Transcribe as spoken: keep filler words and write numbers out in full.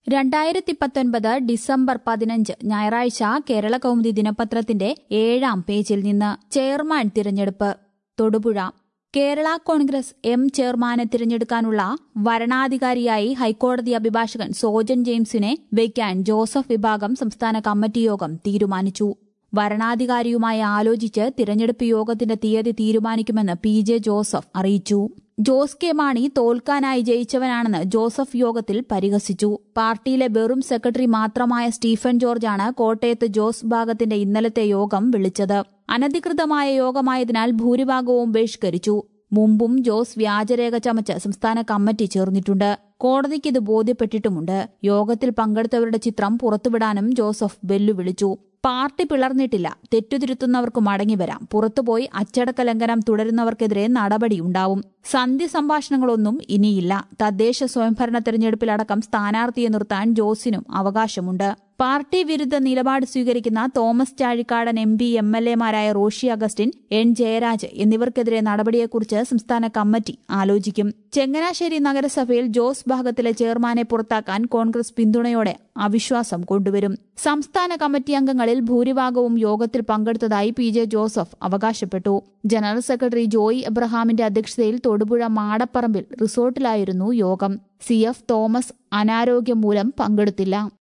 രണ്ടായിരത്തി പത്തൊൻപത് ഡിസംബർ പതിനഞ്ച് ഞായറാഴ്ച കേരള കൗമുദി ദിനപത്രത്തിന്റെ ഏഴാം പേജിൽ നിന്ന് ചെയർമാൻ തിരഞ്ഞെടുപ്പ്. തൊടുപുഴ. കേരള കോൺഗ്രസ് എം ചെയർമാനെ തിരഞ്ഞെടുക്കാനുള്ള വരണാധികാരിയായി ഹൈക്കോടതി അഭിഭാഷകൻ സോജൻ ജെയിംസിനെ വയ്ക്കാൻ ജോസഫ് വിഭാഗം സംസ്ഥാന കമ്മിറ്റി യോഗം തീരുമാനിച്ചു. വരണാധികാരിയുമായി ആലോചിച്ച് തിരഞ്ഞെടുപ്പ് യോഗത്തിന്റെ തീയതി തീരുമാനിക്കുമെന്ന് പി ജെ ജോസഫ് അറിയിച്ചു. ജോസ് കെ മാണി തോൽക്കാനായി ജയിച്ചവനാണെന്ന് ജോസഫ് യോഗത്തിൽ പരിഹസിച്ചു. പാർട്ടിയിലെ വെറും സെക്രട്ടറി മാത്രമായ സ്റ്റീഫൻ ജോർജാണ് കോട്ടയത്ത് ജോസ് ഭാഗത്തിന്റെ ഇന്നലത്തെ യോഗം വിളിച്ചത്. അനധികൃതമായ യോഗമായതിനാൽ ഭൂരിഭാഗവും ബഹിഷ്കരിച്ചു. മുമ്പും ജോസ് വ്യാജരേഖ ചമച്ച് സംസ്ഥാന കമ്മിറ്റി ചേർന്നിട്ടുണ്ട്. കോടതിക്ക് ഇത് ബോധ്യപ്പെട്ടിട്ടുമുണ്ട്. യോഗത്തിൽ പങ്കെടുത്തവരുടെ ചിത്രം പുറത്തുവിടാനും ജോസഫ് വെല്ലുവിളിച്ചു. പാർട്ടി പിളർന്നിട്ടില്ല, തെറ്റുതിരുത്തുന്നവർക്ക് മടങ്ങിവരാം, പുറത്തുപോയി അച്ചടക്ക ലംഘനം തുടരുന്നവർക്കെതിരെ നടപടിയുണ്ടാവും. സന്ധി സംഭാഷണങ്ങളൊന്നും ഇനിയില്ല. തദ്ദേശ സ്വയംഭരണ തെരഞ്ഞെടുപ്പിലടക്കം സ്ഥാനാർത്ഥിയെ നിർത്താൻ ജോസിനും അവകാശമുണ്ട്. പാർട്ടി വിരുദ്ധ നിലപാട് സ്വീകരിക്കുന്ന Thomas Chazhikadan M P, M L എമാരായ റോഷി അഗസ്റ്റിൻ, എൻ ജയരാജ് എന്നിവർക്കെതിരെ നടപടിയെക്കുറിച്ച് സംസ്ഥാന കമ്മിറ്റി ആലോചിക്കും. ചെങ്ങനാശ്ശേരി നഗരസഭയിൽ ജോസ് ഭാഗത്തിലെ ചെയർമാനെ പുറത്താക്കാൻ കോൺഗ്രസ് പിന്തുണയോടെ അവിശ്വാസം കൊണ്ടുവരും. സംസ്ഥാന കമ്മിറ്റി അംഗങ്ങളിൽ ഭൂരിഭാഗവും യോഗത്തിൽ പങ്കെടുത്തതായി പി ജെ ജോസഫ് അവകാശപ്പെട്ടു. ജനറൽ സെക്രട്ടറി ജോയി എബ്രഹാമിന്റെ അധ്യക്ഷതയിൽ തൊടുപുഴ മാടപ്പറമ്പിൽ റിസോർട്ടിലായിരുന്നു യോഗം. സി എഫ് തോമസ് അനാരോഗ്യം മൂലം പങ്കെടുത്തില്ല.